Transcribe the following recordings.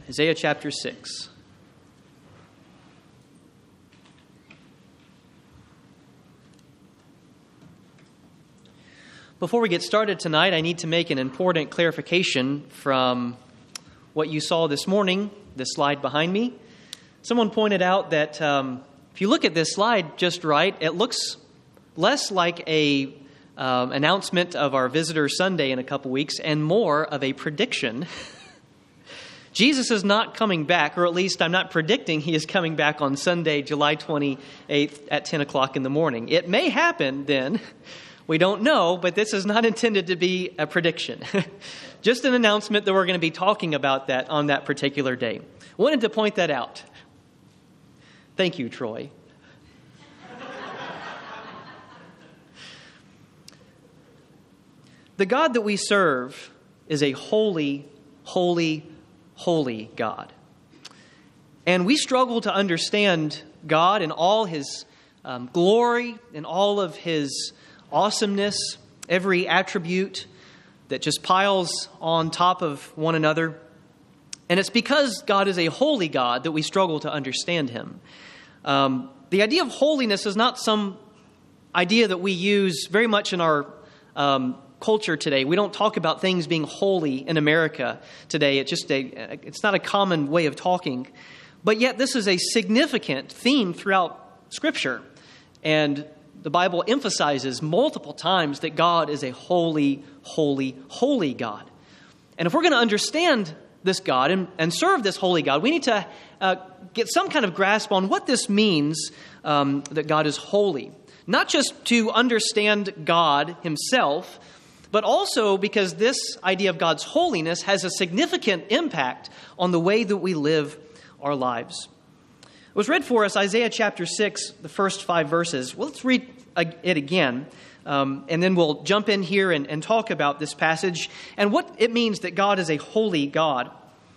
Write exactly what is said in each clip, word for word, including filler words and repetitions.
Isaiah chapter six. Before we get started tonight, I need to make an important clarification from what you saw this morning, the slide behind me. Someone pointed out that um, if you look at this slide just right, it looks less like a um, announcement of our Visitor Sunday in a couple weeks and more of a prediction. Jesus is not coming back, or at least I'm not predicting he is coming back on Sunday, July twenty-eighth at ten o'clock in the morning. It may happen then. We don't know, but this is not intended to be a prediction. Just an announcement that we're going to be talking about that on that particular day. Wanted to point that out. Thank you, Troy. The God that we serve is a holy, holy, holy God. And we struggle to understand God in all his um, glory, in all of his awesomeness, every attribute that just piles on top of one another. And it's because God is a holy God that we struggle to understand him. Um, the idea of holiness is not some idea that we use very much in our um, culture today. We don't talk about things being holy in America today. It's just a, it's not a common way of talking. But yet this is a significant theme throughout Scripture. And the Bible emphasizes multiple times that God is a holy, holy, holy God. And if we're going to understand this God and, and serve this holy God, we need to uh, get some kind of grasp on what this means, um, that God is holy. Not just to understand God himself, but also because this idea of God's holiness has a significant impact on the way that we live our lives. It was read for us, Isaiah chapter six, the first five verses. Well, let's read it again, um, and then we'll jump in here and, and talk about this passage and what it means that God is a holy God.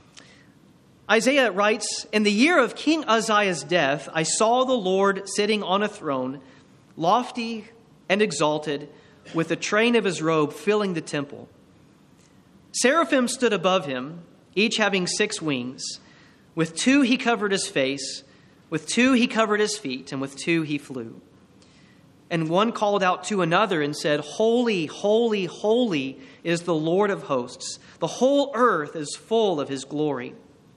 Isaiah writes, "In the year of King Uzziah's death, I saw the Lord sitting on a throne, lofty and exalted, with the train of his robe filling the temple. Seraphim stood above him, each having six wings. With two he covered his face, with two he covered his feet, and with two he flew. And one called out to another and said, 'Holy, holy, holy is the Lord of hosts. The whole earth is full of his glory.'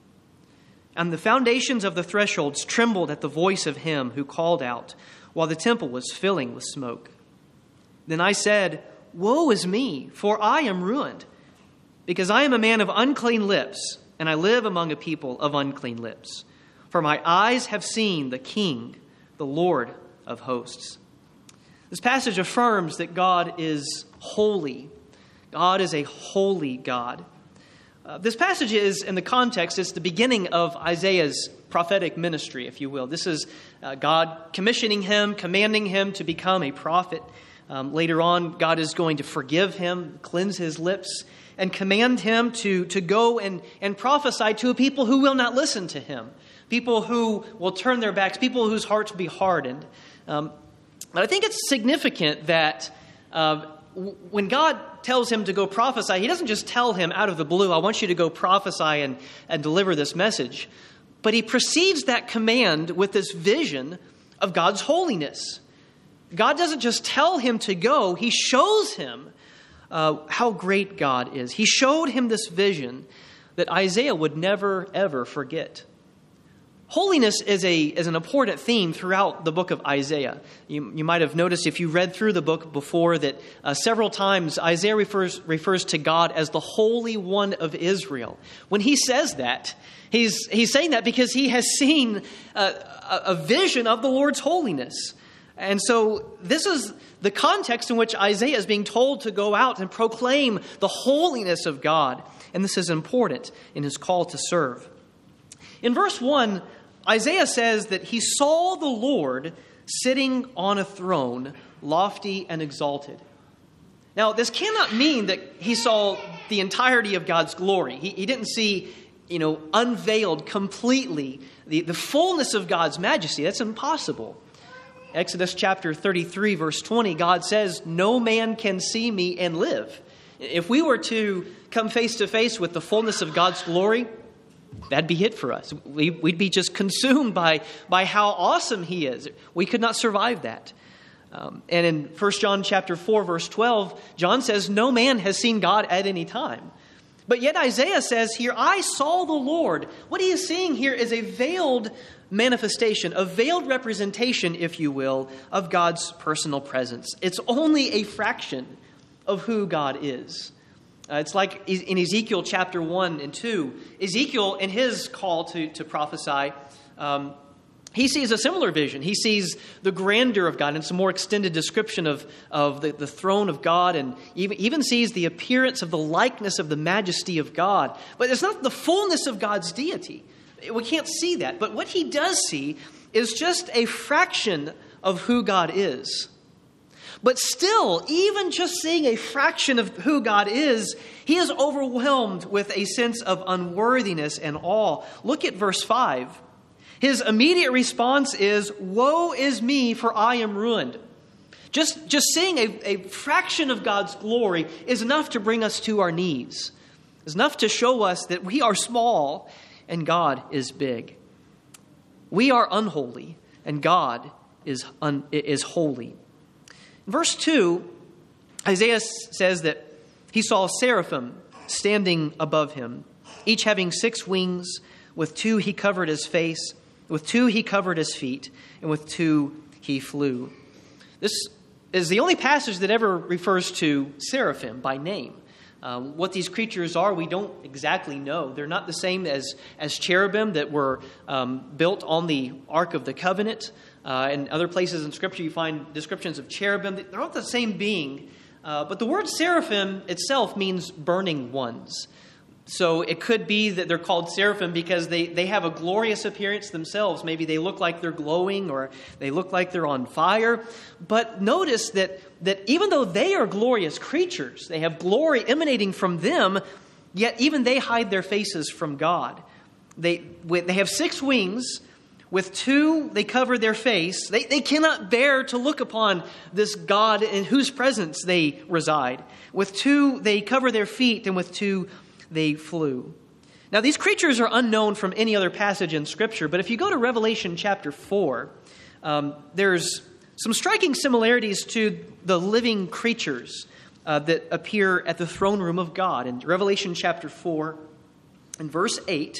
And the foundations of the thresholds trembled at the voice of him who called out, while the temple was filling with smoke. Then I said, 'Woe is me, for I am ruined, because I am a man of unclean lips, and I live among a people of unclean lips. For my eyes have seen the King, the Lord of hosts.'" This passage affirms that God is holy. God is a holy God. Uh, this passage is, in the context, it's the beginning of Isaiah's prophetic ministry, if you will. This is uh, God commissioning him, commanding him to become a prophet. Um, later on, God is going to forgive him, cleanse his lips, and command him to, to go and, and prophesy to a people who will not listen to him. People who will turn their backs, people whose hearts will be hardened. Um, but I think it's significant that uh, w- when God tells him to go prophesy, he doesn't just tell him out of the blue, "I want you to go prophesy and, and deliver this message." But he precedes that command with this vision of God's holiness. God doesn't just tell him to go, he shows him uh, how great God is. He showed him this vision that Isaiah would never, ever forget. Holiness is a is an important theme throughout the book of Isaiah. You, you might have noticed if you read through the book before that uh, several times Isaiah refers refers to God as the Holy One of Israel. When he says that, he's he's saying that because he has seen uh, a, a vision of the Lord's holiness. And so this is the context in which Isaiah is being told to go out and proclaim the holiness of God. And this is important in his call to serve. In verse one, Isaiah says that he saw the Lord sitting on a throne, lofty and exalted. Now, this cannot mean that he saw the entirety of God's glory. He, he didn't see, you know, unveiled completely the, the fullness of God's majesty. That's impossible. Exodus chapter thirty-three, verse twenty, God says, "No man can see me and live." If we were to come face to face with the fullness of God's glory, that'd be it for us. We, we'd be just consumed by, by how awesome he is. We could not survive that. Um, and in First John chapter four, verse twelve, John says, no man has seen God at any time. But yet Isaiah says here, I saw the Lord. What he is seeing here is a veiled manifestation, a veiled representation, if you will, of God's personal presence. It's only a fraction of who God is. Uh, it's like in Ezekiel chapter one and two. Ezekiel, in his call to, to prophesy, um, he sees a similar vision. He sees the grandeur of God, and it's a more extended description of, of the, the throne of God, and even, even sees the appearance of the likeness of the majesty of God. But it's not the fullness of God's deity. We can't see that. But what he does see is just a fraction of who God is. But still, even just seeing a fraction of who God is, he is overwhelmed with a sense of unworthiness and awe. Look at verse five. His immediate response is, woe is me, for I am ruined. Just, just seeing a, a fraction of God's glory is enough to bring us to our knees. It's enough to show us that we are small and God is big. We are unholy and God is, un, is holy. Verse two, Isaiah says that he saw seraphim standing above him, each having six wings. With two he covered his face, with two he covered his feet, and with two he flew. This is the only passage that ever refers to seraphim by name. Um, what these creatures are, we don't exactly know. They're not the same as, as cherubim that were um, built on the Ark of the Covenant. Uh, in other places in Scripture, you find descriptions of cherubim. They're not the same being. Uh, but the word seraphim itself means burning ones. So it could be that they're called seraphim because they, they have a glorious appearance themselves. Maybe they look like they're glowing or they look like they're on fire. But notice that, that even though they are glorious creatures, they have glory emanating from them, yet even they hide their faces from God. They, they have six wings. With two, they cover their face. They, they cannot bear to look upon this God in whose presence they reside. With two, they cover their feet, and with two, they flew. Now, these creatures are unknown from any other passage in Scripture, but if you go to Revelation chapter four, um, there's some striking similarities to the living creatures uh, that appear at the throne room of God. In Revelation chapter four, in verse eight,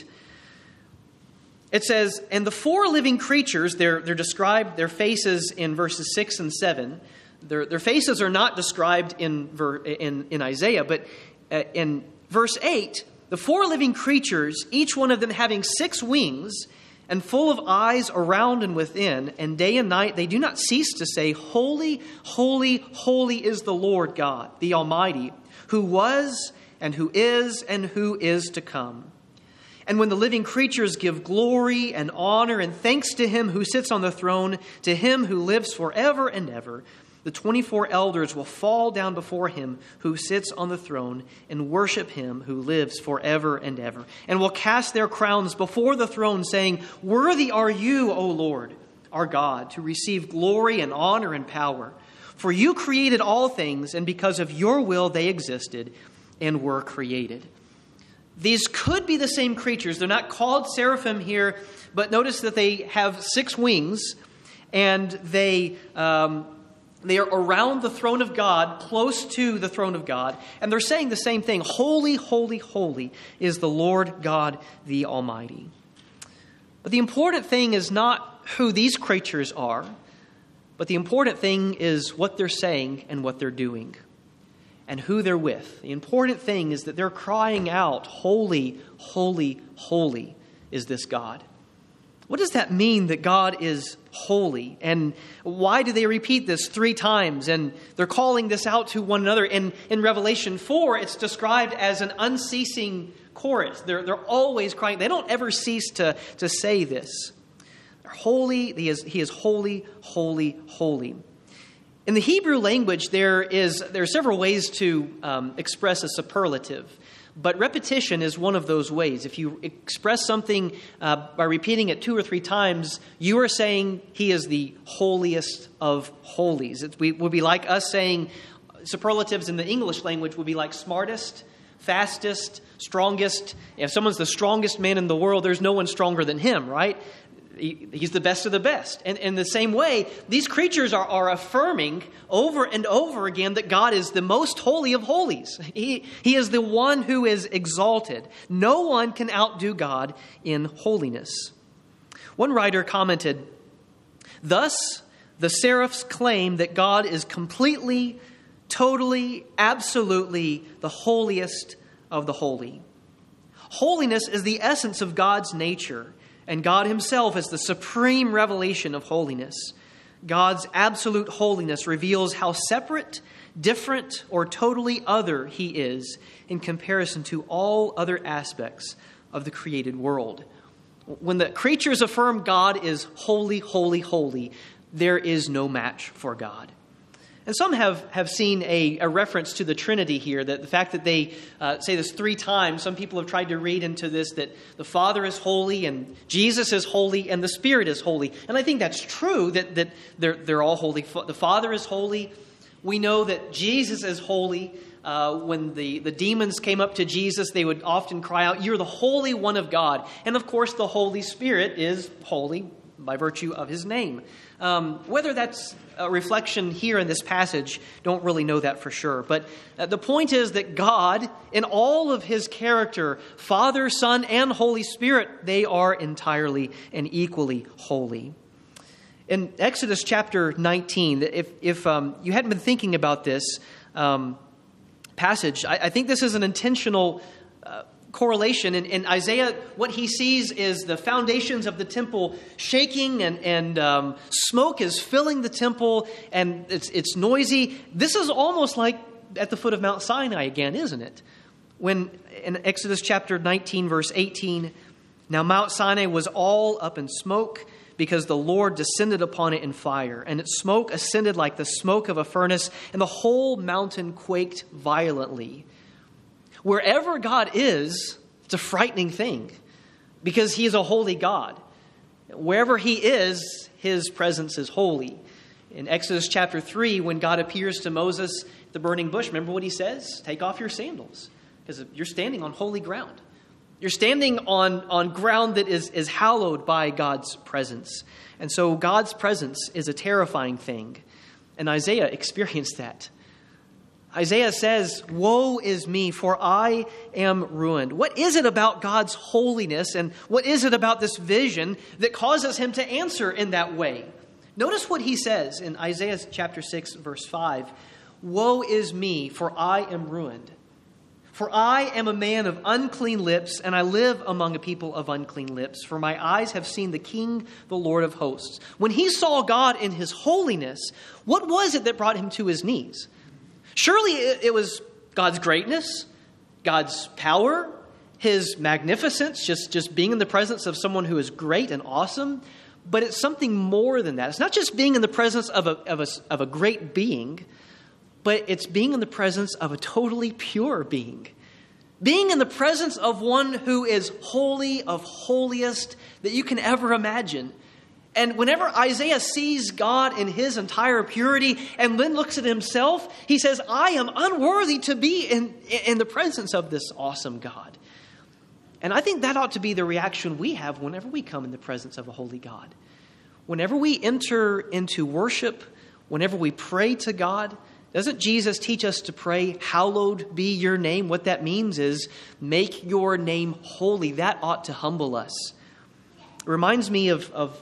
it says, and the four living creatures, they're, they're described, their faces in verses six and seven. Their, their faces are not described in, in, in Isaiah, but uh, in verse eight, the four living creatures, each one of them having six wings and full of eyes around and within, and day and night they do not cease to say, holy, holy, holy is the Lord God, the Almighty, who was and who is and who is to come. And when the living creatures give glory and honor and thanks to him who sits on the throne, to him who lives forever and ever, the twenty-four elders will fall down before him who sits on the throne and worship him who lives forever and ever, and will cast their crowns before the throne, saying, worthy are you, O Lord, our God, to receive glory and honor and power. For you created all things, and because of your will they existed and were created. These could be the same creatures. They're not called seraphim here, but notice that they have six wings, and they um, they are around the throne of God, close to the throne of God, and they're saying the same thing. Holy, holy, holy is the Lord God, the Almighty. But the important thing is not who these creatures are, but the important thing is what they're saying and what they're doing, and who they're with. The important thing is that they're crying out, holy, holy, holy is this God. What does that mean that God is holy? And why do they repeat this three times? And they're calling this out to one another. And in Revelation four, it's described as an unceasing chorus. They're, they're always crying. They don't ever cease to, to say this. They're holy. He is, he is holy, holy, holy. In the Hebrew language, there is there are several ways to um, express a superlative, but repetition is one of those ways. If you express something uh, by repeating it two or three times, you are saying he is the holiest of holies. It would be like us saying superlatives in the English language would be like smartest, fastest, strongest. If someone's the strongest man in the world, there's no one stronger than him, right? He, he's the best of the best. And in the same way, these creatures are, are affirming over and over again that God is the most holy of holies. He, he is the one who is exalted. No one can outdo God in holiness. One writer commented, "Thus, the seraphs claim that God is completely, totally, absolutely the holiest of the holy. Holiness is the essence of God's nature, and God himself is the supreme revelation of holiness. God's absolute holiness reveals how separate, different, or totally other he is in comparison to all other aspects of the created world." When the creatures affirm God is holy, holy, holy, there is no match for God. And some have, have seen a, a reference to the Trinity here, that the fact that they uh, say this three times, some people have tried to read into this that the Father is holy and Jesus is holy and the Spirit is holy. And I think that's true, that, that they're, they're all holy. The Father is holy. We know that Jesus is holy. Uh, when the, the demons came up to Jesus, they would often cry out, "You're the Holy One of God." And of course, the Holy Spirit is holy by virtue of his name. Um, whether that's a reflection here in this passage, don't really know that for sure. But uh, the point is that God, in all of his character, Father, Son, and Holy Spirit, they are entirely and equally holy. In Exodus chapter nineteen, if, if um, you hadn't been thinking about this um, passage, I, I think this is an intentional uh, correlation. In, in Isaiah, what he sees is the foundations of the temple shaking, and, and um, smoke is filling the temple, and it's, it's noisy. This is almost like at the foot of Mount Sinai again, isn't it? When in Exodus chapter nineteen, verse eighteen, "Now Mount Sinai was all up in smoke, because the Lord descended upon it in fire, and its smoke ascended like the smoke of a furnace, and the whole mountain quaked violently." Wherever God is, it's a frightening thing, because he is a holy God. Wherever he is, his presence is holy. In Exodus chapter three, when God appears to Moses at the burning bush, remember what he says? "Take off your sandals, because you're standing on holy ground." You're standing on, on ground that is, is hallowed by God's presence. And so God's presence is a terrifying thing. And Isaiah experienced that. Isaiah says, "Woe is me, for I am ruined." What is it about God's holiness, and what is it about this vision that causes him to answer in that way? Notice what he says in Isaiah chapter six, verse five. "Woe is me, for I am ruined. For I am a man of unclean lips, and I live among a people of unclean lips. For my eyes have seen the King, the Lord of hosts." When he saw God in his holiness, what was it that brought him to his knees? Surely it was God's greatness, God's power, his magnificence, just, just being in the presence of someone who is great and awesome. But it's something more than that. It's not just being in the presence of a, of a, of a great being, but it's being in the presence of a totally pure being. Being in the presence of one who is holy of holiest that you can ever imagine. And whenever Isaiah sees God in his entire purity and then looks at himself, he says, "I am unworthy to be in, in the presence of this awesome God." And I think that ought to be the reaction we have whenever we come in the presence of a holy God. Whenever we enter into worship, whenever we pray to God, doesn't Jesus teach us to pray, "Hallowed be your name"? What that means is, make your name holy. That ought to humble us. It reminds me of, of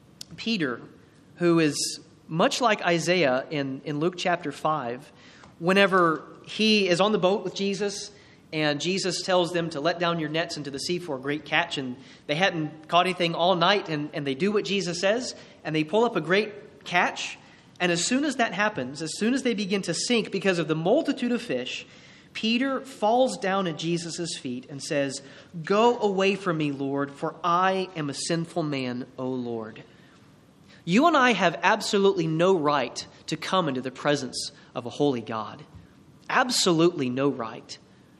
Peter, who is much like Isaiah in, in Luke chapter five. Whenever he is on the boat with Jesus, and Jesus tells them to let down your nets into the sea for a great catch, and they hadn't caught anything all night, and, and they do what Jesus says, and they pull up a great catch. And as soon as that happens, as soon as they begin to sink because of the multitude of fish, Peter falls down at Jesus' feet and says, "Go away from me, Lord, for I am a sinful man, O Lord." You and I have absolutely no right to come into the presence of a holy God. Absolutely no right.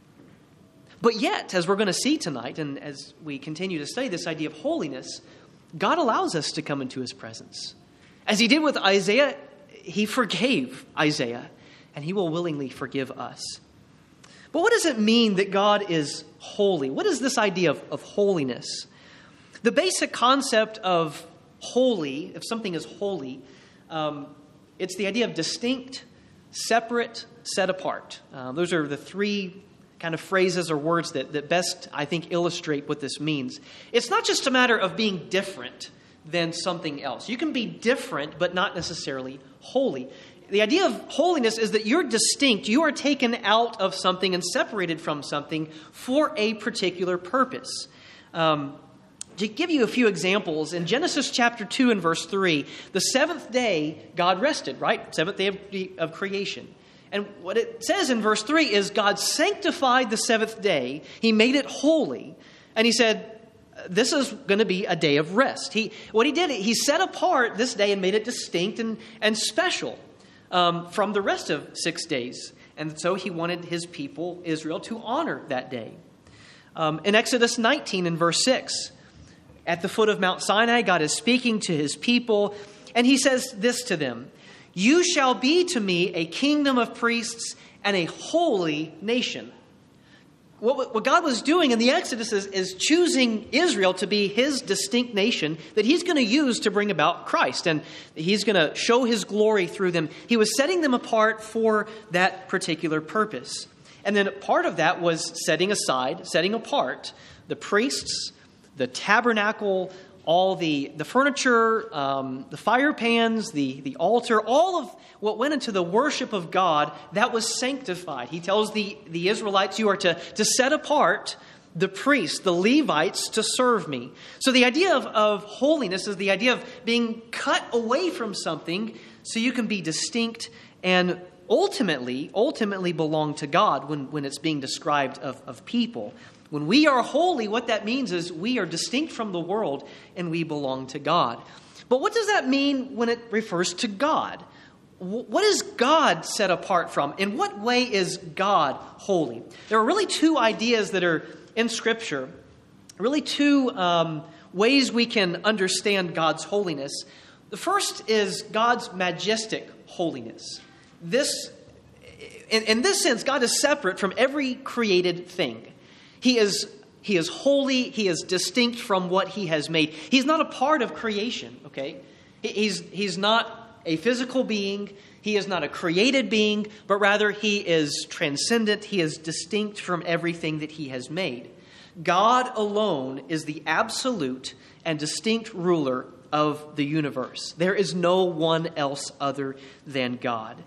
But yet, as we're going to see tonight, and as we continue to study this idea of holiness, God allows us to come into his presence. As he did with Isaiah, he forgave Isaiah, and he will willingly forgive us. But what does it mean that God is holy? What is this idea of, of holiness? The basic concept of holy, if something is holy, um, it's the idea of distinct, separate, set apart. Uh, those are the three kind of phrases or words that, that best, I think, illustrate what this means. It's not just a matter of being different than something else. You can be different, but not necessarily holy. The idea of holiness is that you're distinct. You are taken out of something and separated from something for a particular purpose. Um, to give you a few examples, in Genesis chapter two and verse three, the seventh day God rested, right? Seventh day of, of creation. And what it says in verse three is God sanctified the seventh day. He made it holy. And he said, this is going to be a day of rest. He, what he did, he set apart this day and made it distinct and, and special. Um, from the rest of six days. And so he wanted his people, Israel, to honor that day. Um, in Exodus nineteen and verse six, at the foot of Mount Sinai, God is speaking to his people, and he says this to them, "You shall be to me a kingdom of priests and a holy nation." What, what God was doing in the Exodus is, is choosing Israel to be his distinct nation that he's going to use to bring about Christ. And he's going to show his glory through them. He was setting them apart for that particular purpose. And then part of that was setting aside, setting apart the priests, the tabernacle, all the, the furniture, um, the fire pans, the, the altar, all of what went into the worship of God, that was sanctified. He tells the, the Israelites, you are to, to set apart the priests, the Levites, to serve me. So the idea of, of holiness is the idea of being cut away from something so you can be distinct and ultimately, ultimately belong to God when, when it's being described of, of people. When we are holy, what that means is we are distinct from the world and we belong to God. But what does that mean when it refers to God? What is God set apart from? In what way is God holy? There are really two ideas that are in Scripture, really two um, ways we can understand God's holiness. The first is God's majestic holiness. This, in, in this sense, God is separate from every created thing. He is, he is holy. He is distinct from what he has made. He's not a part of creation, okay? He's, he's not a physical being. He is not a created being, but rather he is transcendent. He is distinct from everything that he has made. God alone is the absolute and distinct ruler of the universe. There is no one else other than God.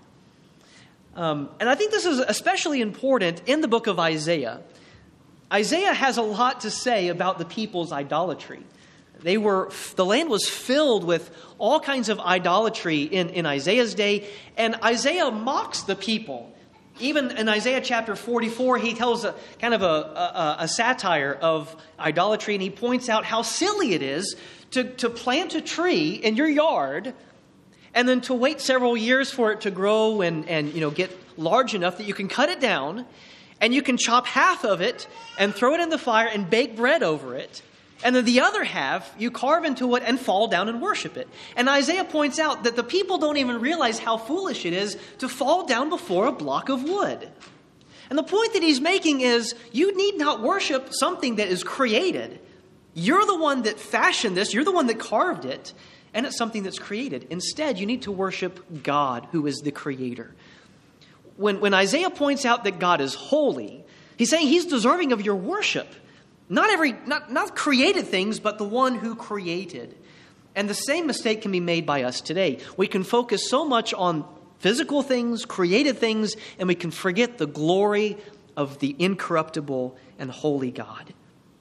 Um, and I think this is especially important in the book of Isaiah. Isaiah has a lot to say about the people's idolatry. They were, the land was filled with all kinds of idolatry in, in Isaiah's day, and Isaiah mocks the people. Even in Isaiah chapter forty-four, he tells a kind of a, a, a satire of idolatry, and he points out how silly it is to, to plant a tree in your yard and then to wait several years for it to grow and, and you know get large enough that you can cut it down, and you can chop half of it and throw it in the fire and bake bread over it. And then the other half, you carve into it and fall down and worship it. And Isaiah points out that the people don't even realize how foolish it is to fall down before a block of wood. And the point that he's making is, you need not worship something that is created. You're the one that fashioned this. You're the one that carved it. And it's something that's created. Instead, you need to worship God, who is the creator. When, when Isaiah points out that God is holy, he's saying he's deserving of your worship. Not every, not, not created things, but the one who created. And the same mistake can be made by us today. We can focus so much on physical things, created things, and we can forget the glory of the incorruptible and holy God.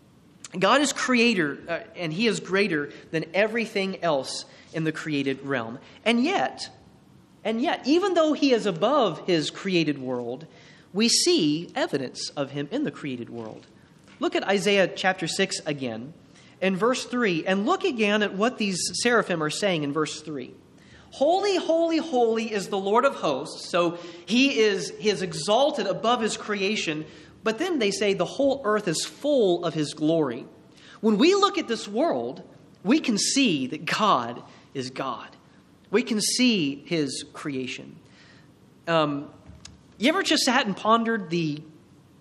God is creator, uh, and he is greater than everything else in the created realm. And yet, and yet, even though he is above his created world, we see evidence of him in the created world. Look at Isaiah chapter six again, in verse three, and look again at what these seraphim are saying in verse three. Holy, holy, holy is the Lord of hosts. So he is, he is exalted above his creation. But then they say the whole earth is full of his glory. When we look at this world, we can see that God is God. We can see his creation. Um, you ever just sat and pondered the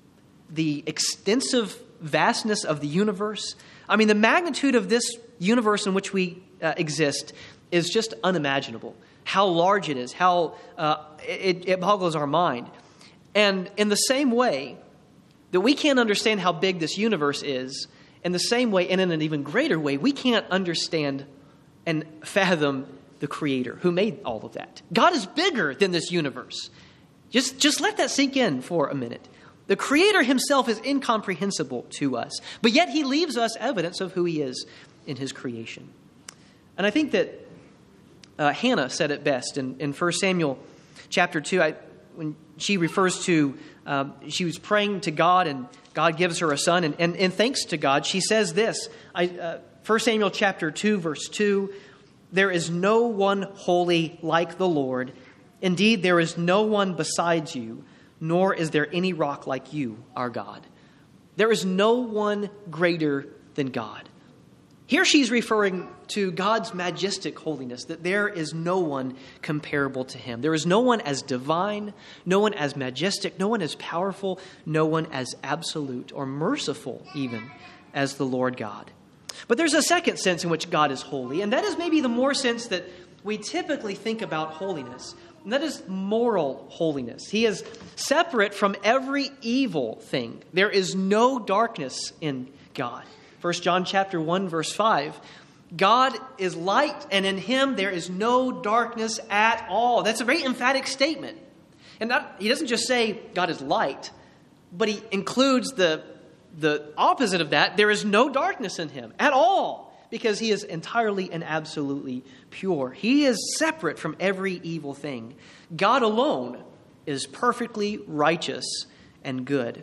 the extensive vastness of the universe. I mean, the magnitude of this universe in which we uh, exist is just unimaginable. How large it is, how uh, it, it boggles our mind. And in the same way that we can't understand how big this universe is, in the same way, and in an even greater way, we can't understand and fathom the Creator who made all of that. God is bigger than this universe. Just, just let that sink in for a minute. The Creator himself is incomprehensible to us, but yet he leaves us evidence of who he is in his creation. And I think that uh, Hannah said it best in, in First Samuel chapter two, I, when she refers to, um, she was praying to God and God gives her a son, and, and, and thanks to God, she says this, I, uh, First Samuel chapter two, verse two, "There is no one holy like the Lord. Indeed, there is no one besides you, nor is there any rock like you, our God." There is no one greater than God. Here she's referring to God's majestic holiness, that there is no one comparable to him. There is no one as divine, no one as majestic, no one as powerful, no one as absolute or merciful even as the Lord God. But there's a second sense in which God is holy, and that is maybe the more sense that we typically think about holiness. And that is moral holiness. He is separate from every evil thing. There is no darkness in God. First John chapter one, verse five. God is light, and in him there is no darkness at all. That's a very emphatic statement. And not, he doesn't just say God is light, but he includes the, the opposite of that. There is no darkness in him at all, because he is entirely and absolutely pure. He is separate from every evil thing. God alone is perfectly righteous and good.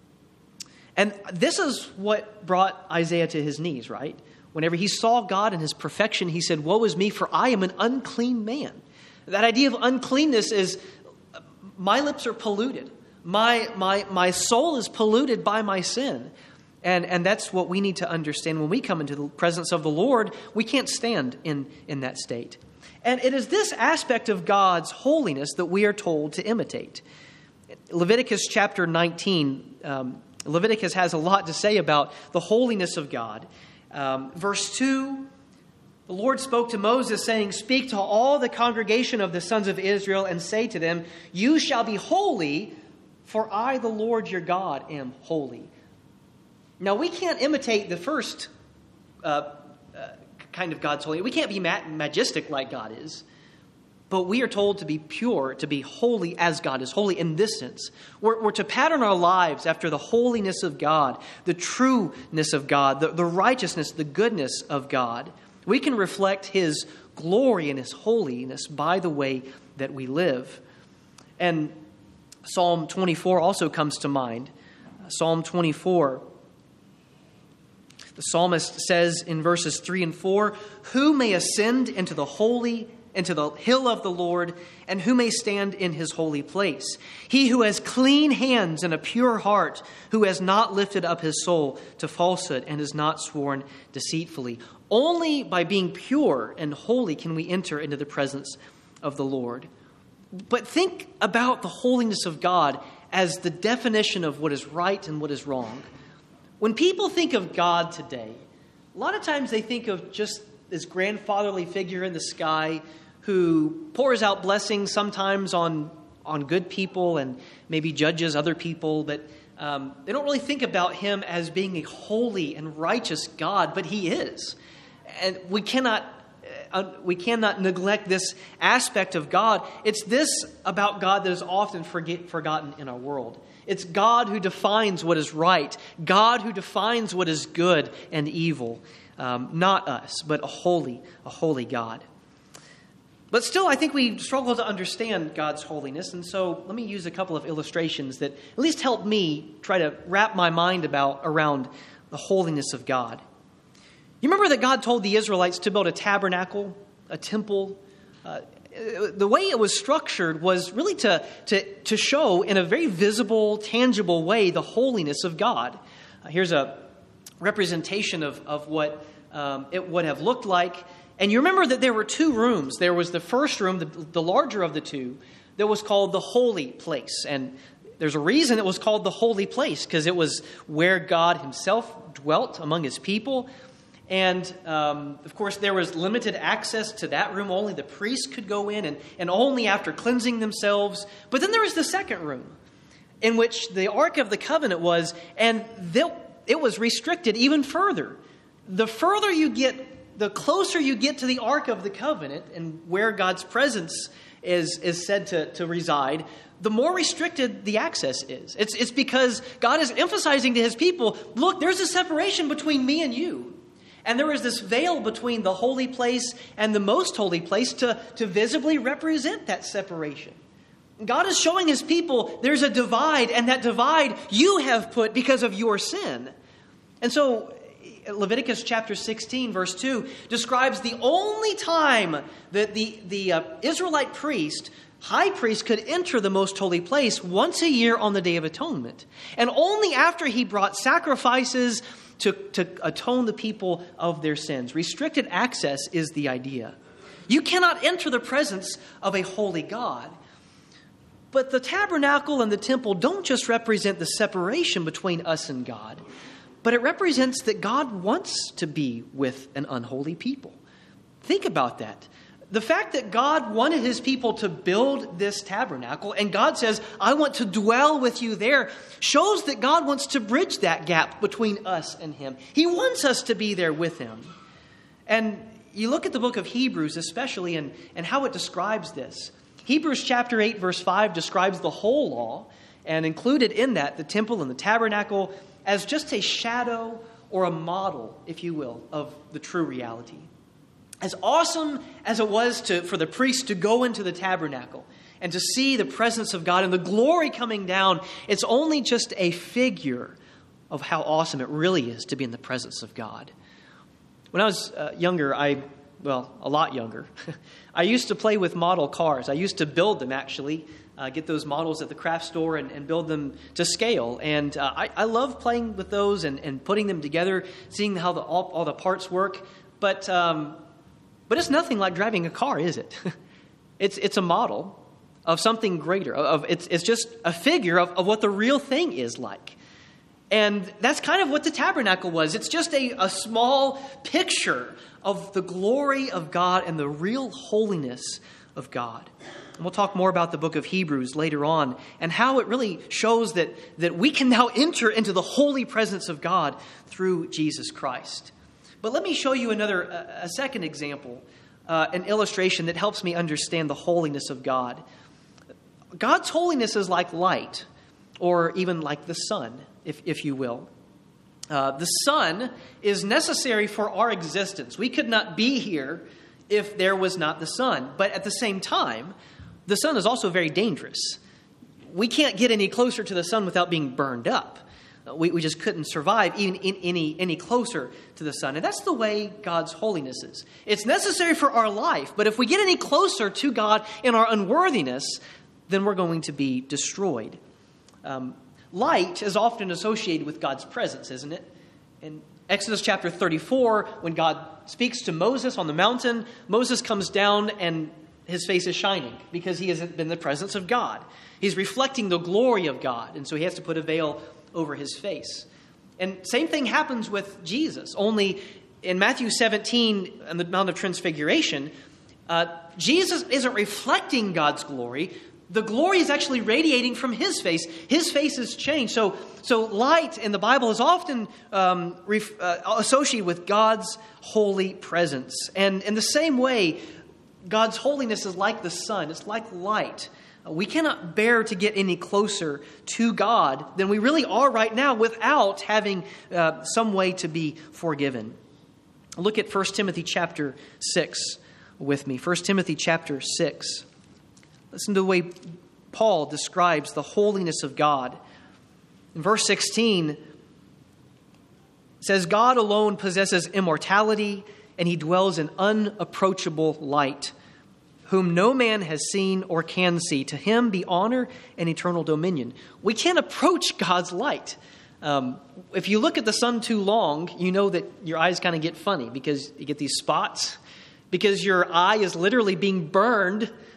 And this is what brought Isaiah to his knees, right? Whenever he saw God in his perfection, he said, "Woe is me, for I am an unclean man." That idea of uncleanness is, my lips are polluted. My, my, my soul is polluted by my sin. And, and that's what we need to understand when we come into the presence of the Lord. We can't stand in, in that state. And it is this aspect of God's holiness that we are told to imitate. Leviticus chapter nineteen, um, Leviticus has a lot to say about the holiness of God. Um, verse two, the Lord spoke to Moses, saying, "Speak to all the congregation of the sons of Israel and say to them, you shall be holy, for I, the Lord your God, am holy." Now, we can't imitate the first uh, uh, kind of God's holiness. We can't be ma- majestic like God is. But we are told to be pure, to be holy as God is holy in this sense. We're, we're to pattern our lives after the holiness of God, the trueness of God, the, the righteousness, the goodness of God. We can reflect his glory and his holiness by the way that we live. And Psalm twenty-four also comes to mind. Psalm twenty-four. The psalmist says in verses three and four, "Who may ascend into the holy, into the hill of the Lord, and who may stand in his holy place? He who has clean hands and a pure heart, who has not lifted up his soul to falsehood and has not sworn deceitfully." Only by being pure and holy can we enter into the presence of the Lord. But think about the holiness of God as the definition of what is right and what is wrong. When people think of God today, a lot of times they think of just this grandfatherly figure in the sky who pours out blessings sometimes on, on good people and maybe judges other people. But um, they don't really think about him as being a holy and righteous God, but he is. And we cannot uh, we cannot neglect this aspect of God. It's this about God that is often forget, forgotten in our world. It's God who defines what is right, God who defines what is good and evil. Um, not us, but a holy, a holy God. But still, I think we struggle to understand God's holiness. And so let me use a couple of illustrations that at least help me try to wrap my mind about around the holiness of God. You remember that God told the Israelites to build a tabernacle, a temple. Uh, the way it was structured was really to, to, to show in a very visible, tangible way the holiness of God. Uh, here's a representation of, of what um, it would have looked like. And you remember that there were two rooms. There was the first room, the, the larger of the two, that was called the holy place. And there's a reason it was called the holy place, because it was where God himself dwelt among his people. And, um, of course, there was limited access to that room. Only the priests could go in, and, and only after cleansing themselves. But then there was the second room, in which the Ark of the Covenant was, and th- it was restricted even further. The further you get, the closer you get to the Ark of the Covenant, and where God's presence is, is said to, to reside, the more restricted the access is. It's, it's because God is emphasizing to his people, look, there's a separation between me and you. And there was this veil between the holy place and the most holy place to, to visibly represent that separation. God is showing his people there's a divide, and that divide you have put because of your sin. And so Leviticus chapter sixteen, verse two, describes the only time that the, the uh, Israelite priest, high priest, could enter the most holy place once a year on the Day of Atonement. And only after he brought sacrifices To, to atone the people of their sins. Restricted access is the idea. You cannot enter the presence of a holy God. But the tabernacle and the temple don't just represent the separation between us and God, but it represents that God wants to be with an unholy people. Think about that. The fact that God wanted his people to build this tabernacle, and God says, I want to dwell with you there, shows that God wants to bridge that gap between us and him. He wants us to be there with him. And you look at the book of Hebrews especially, and, and how it describes this. Hebrews chapter eight, verse five describes the whole law, and included in that the temple and the tabernacle as just a shadow or a model, if you will, of the true reality. As awesome as it was to, for the priests to go into the tabernacle and to see the presence of God and the glory coming down, it's only just a figure of how awesome it really is to be in the presence of God. When I was uh, younger, I, well, a lot younger, I used to play with model cars. I used to build them, actually, uh, get those models at the craft store and, and build them to scale. And uh, I, I love playing with those and, and putting them together, seeing how the, all, all the parts work. But... Um, But it's nothing like driving a car, is it? It's it's a model of something greater. Of it's it's just a figure of, of what the real thing is like. And that's kind of what the tabernacle was. It's just a, a small picture of the glory of God and the real holiness of God. And we'll talk more about the book of Hebrews later on, and how it really shows that, that we can now enter into the holy presence of God through Jesus Christ. But let me show you another, a second example, uh, an illustration that helps me understand the holiness of God. God's holiness is like light, or even like the sun, if, if you will. Uh, the sun is necessary for our existence. We could not be here if there was not the sun. But at the same time, the sun is also very dangerous. We can't get any closer to the sun without being burned up. We, we just couldn't survive even in any, any closer to the sun. And that's the way God's holiness is. It's necessary for our life, but if we get any closer to God in our unworthiness, then we're going to be destroyed. Um, light is often associated with God's presence, isn't it? In Exodus chapter thirty-four, when God speaks to Moses on the mountain, Moses comes down and his face is shining because he hasn't been in the presence of God. He's reflecting the glory of God, and so he has to put a veil over his face. And same thing happens with Jesus, only in Matthew seventeen, on the Mount of Transfiguration, uh, Jesus isn't reflecting God's glory. The glory is actually radiating from his face. His face is changed. So, so light in the Bible is often um, ref, uh, associated with God's holy presence. And in the same way, God's holiness is like the sun. It's like light. We cannot bear to get any closer to God than we really are right now without having uh, some way to be forgiven. Look at First Timothy chapter six with me. First Timothy chapter six. Listen to the way Paul describes the holiness of God. In verse sixteen, it says, God alone possesses immortality, and he dwells in unapproachable light, whom no man has seen or can see. To him be honor and eternal dominion. We can't approach God's light. Um, if you look at the sun too long, you know that your eyes kind of get funny because you get these spots, because your eye is literally being burned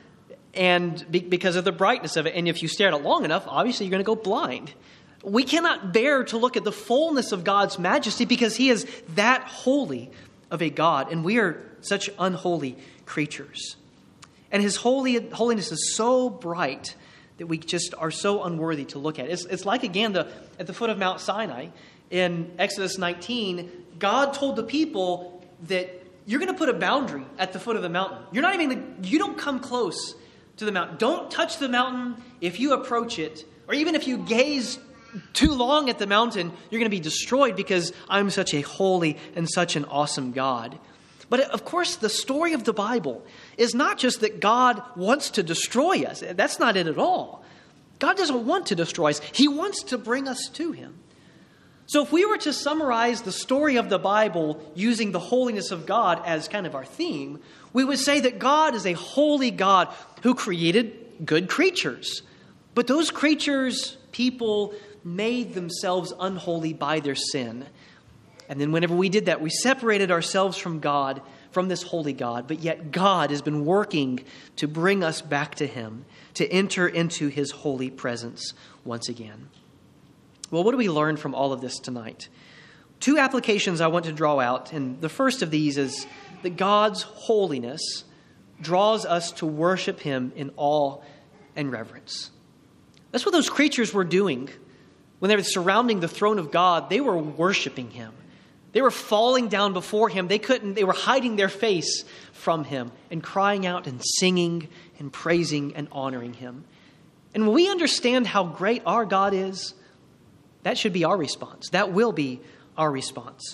and be, because of the brightness of it. And if you stare at it long enough, obviously you're going to go blind. We cannot bear to look at the fullness of God's majesty because he is that holy of a God, and we are such unholy creatures. And his holy holiness is so bright that we just are so unworthy to look at. It's, it's like, again, the, at the foot of Mount Sinai in Exodus nineteen, God told the people that you're going to put a boundary at the foot of the mountain. You're not even, you don't come close to the mountain. Don't touch the mountain. If you approach it, or even if you gaze too long at the mountain, you're going to be destroyed because I'm such a holy and such an awesome God. But of course, the story of the Bible is not just that God wants to destroy us. That's not it at all. God doesn't want to destroy us. He wants to bring us to him. So if we were to summarize the story of the Bible using the holiness of God as kind of our theme, we would say that God is a holy God who created good creatures. But those creatures, people, made themselves unholy by their sin. And then whenever we did that, we separated ourselves from God, from this holy God. But yet God has been working to bring us back to him, to enter into his holy presence once again. Well, what do we learn from all of this tonight? Two applications I want to draw out. And the first of these is that God's holiness draws us to worship him in awe and reverence. That's what those creatures were doing. When they were surrounding the throne of God, they were worshiping him. They were falling down before him. They couldn't, they were hiding their face from him and crying out and singing and praising and honoring him. And when we understand how great our God is, that should be our response. That will be our response.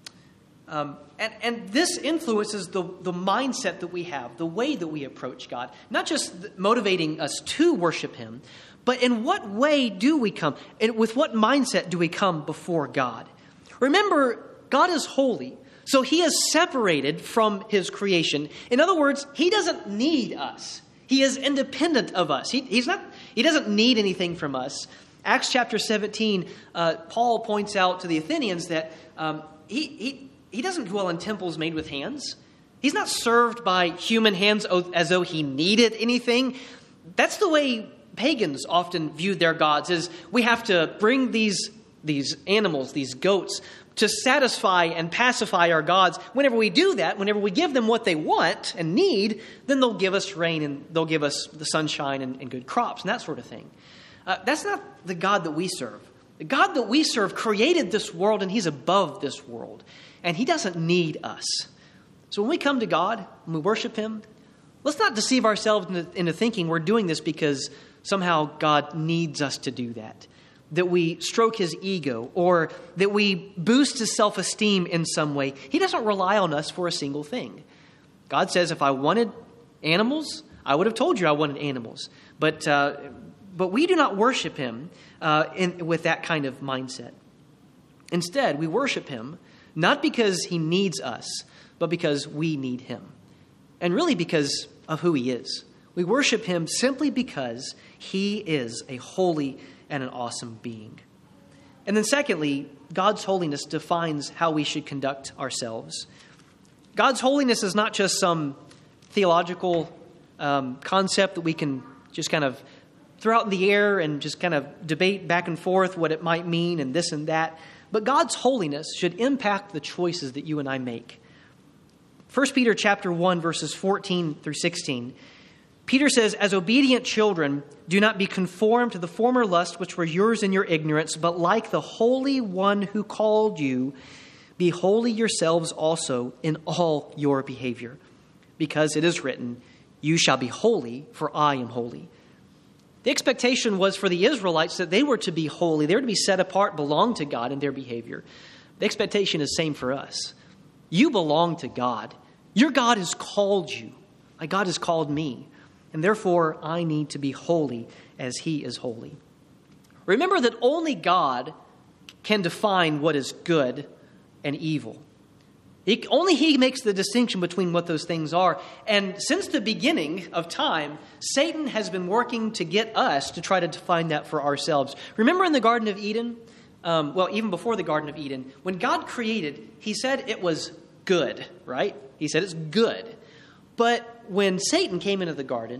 Um, and, and this influences the, the mindset that we have, the way that we approach God. Not just motivating us to worship him, but in what way do we come? And with what mindset do we come before God? Remember, God is holy, so he is separated from his creation. In other words, he doesn't need us. He is independent of us. He, he's not. He doesn't need anything from us. Acts chapter seventeen, uh, Paul points out to the Athenians that um, he, he, he doesn't dwell in temples made with hands. He's not served by human hands as though he needed anything. That's the way pagans often viewed their gods, is we have to bring these, these animals, these goats, to satisfy and pacify our gods. Whenever we do that, whenever we give them what they want and need, then they'll give us rain and they'll give us the sunshine and, and good crops and that sort of thing. Uh, that's not the God that we serve. The God that we serve created this world and he's above this world. And he doesn't need us. So when we come to God and we worship him, let's not deceive ourselves into, into thinking we're doing this because somehow God needs us to do that. That we stroke his ego or that we boost his self-esteem in some way. He doesn't rely on us for a single thing. God says, if I wanted animals, I would have told you I wanted animals. But uh, but we do not worship him uh, in, with that kind of mindset. Instead, we worship him not because he needs us, but because we need him. And really because of who he is. We worship him simply because he is a holy and an awesome being. And then secondly, God's holiness defines how we should conduct ourselves. God's holiness is not just some theological um, concept that we can just kind of throw out in the air and just kind of debate back and forth what it might mean and this and that. But God's holiness should impact the choices that you and I make. First Peter chapter one, verses fourteen through sixteen. Peter says, as obedient children, do not be conformed to the former lusts which were yours in your ignorance, but like the Holy One who called you, be holy yourselves also in all your behavior. Because it is written, you shall be holy, for I am holy. The expectation was for the Israelites that they were to be holy. They were to be set apart, belong to God in their behavior. The expectation is the same for us. You belong to God. Your God has called you. My God has called me. And therefore, I need to be holy as he is holy. Remember that only God can define what is good and evil. He, only he makes the distinction between what those things are. And since the beginning of time, Satan has been working to get us to try to define that for ourselves. Remember in the Garden of Eden? Um, well, even before the Garden of Eden, when God created, he said it was good, right? He said it's good. But when Satan came into the garden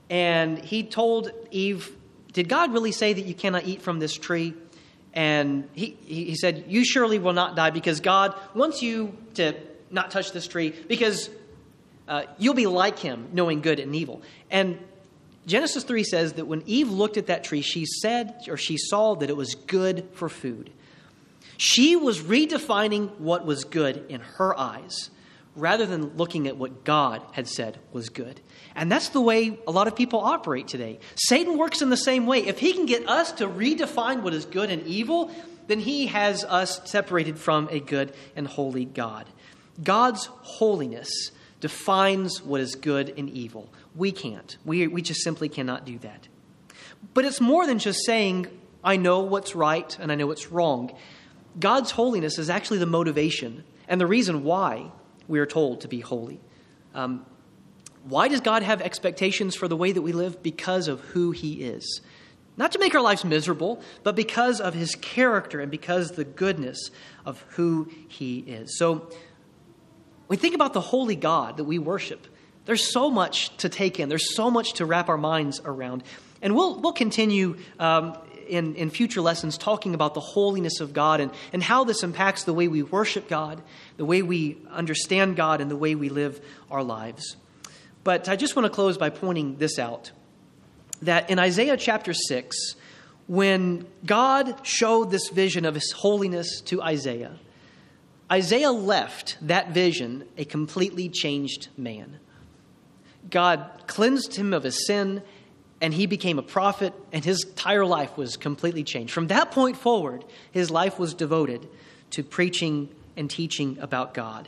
and he told Eve, did God really say that you cannot eat from this tree? And he, he said, you surely will not die because God wants you to not touch this tree because uh, you'll be like him, knowing good and evil. And Genesis three says that when Eve looked at that tree, she said, or she saw that it was good for food. She was redefining what was good in her eyes rather than looking at what God had said was good. And that's the way a lot of people operate today. Satan works in the same way. If he can get us to redefine what is good and evil, then he has us separated from a good and holy God. God's holiness defines what is good and evil. We can't. We, we just simply cannot do that. But it's more than just saying, I know what's right and I know what's wrong. God's holiness is actually the motivation and the reason why we are told to be holy. Um, why does God have expectations for the way that we live? Because of who he is. Not to make our lives miserable, but because of his character and because of the goodness of who he is. So when we think about the holy God that we worship, there's so much to take in. There's so much to wrap our minds around. And we'll we'll continue um, in, in future lessons talking about the holiness of God and, and how this impacts the way we worship God, the way we understand God, and the way we live our lives. But I just want to close by pointing this out, that in Isaiah chapter six, when God showed this vision of his holiness to Isaiah, Isaiah left that vision a completely changed man. God cleansed him of his sin, and he became a prophet, and his entire life was completely changed. From that point forward, his life was devoted to preaching and teaching about God.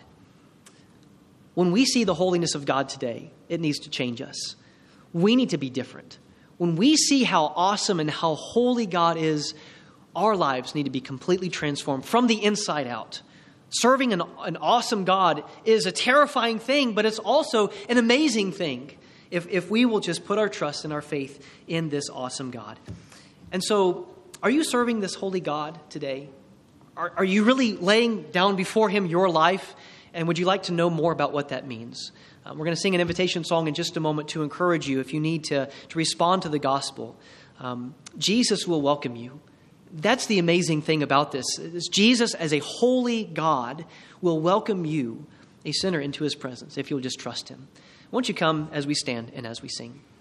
When we see the holiness of God today, it needs to change us. We need to be different. When we see how awesome and how holy God is, our lives need to be completely transformed from the inside out. Serving an, an awesome God is a terrifying thing, but it's also an amazing thing if, if we will just put our trust and our faith in this awesome God. And so, are you serving this holy God today? Are, are you really laying down before him your life? And would you like to know more about what that means? Um, we're going to sing an invitation song in just a moment to encourage you if you need to, to respond to the gospel. Um, Jesus will welcome you. That's the amazing thing about this. Is Jesus, as a holy God, will welcome you, a sinner, into his presence if you'll just trust him. Won't you come as we stand and as we sing?